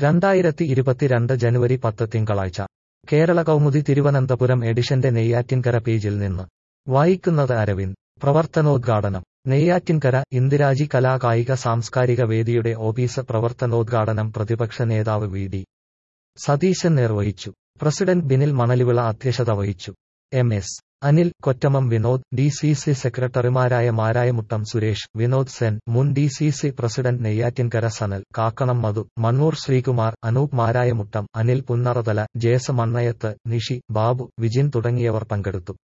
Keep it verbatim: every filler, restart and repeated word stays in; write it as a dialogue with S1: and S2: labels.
S1: രണ്ടായിരത്തി ഇരുപത്തിരണ്ട് ജനുവരി പത്ത് തിങ്കളാഴ്ച കേരള കൗമുദി തിരുവനന്തപുരം എഡിഷന്റെ നെയ്യാറ്റിൻകര പേജിൽ നിന്ന് വായിക്കുന്നത് അരവിന്ദ്. പ്രവർത്തനോദ്ഘാടനം. നെയ്യാറ്റിൻകര ഇന്ദിരാജി കലാ കായിക സാംസ്കാരിക വേദിയുടെ ഓഫീസ് പ്രവർത്തനോദ്ഘാടനം പ്രതിപക്ഷ നേതാവ് വി ഡി സതീശൻ നിർവഹിച്ചു. പ്രസിഡന്റ് ബിനിൽ മണലിവിള അധ്യക്ഷത വഹിച്ചു. M S Anil, Kottamam Vinod, D C C സെക്രട്ടറിമാരായ മാരായമുട്ടം സുരേഷ്, വിനോദ് സെൻ, മുൻ D C C president Neyyattinkara Sanal, Kakkanam Madhu, Mannur Sreekumar, Anoop Marayamuttam, Anil പുന്നറതല, ജേസ് മണ്ണയത്ത്, Nishi, Babu, Vijin തുടങ്ങിയവർ പങ്കെടുത്തു.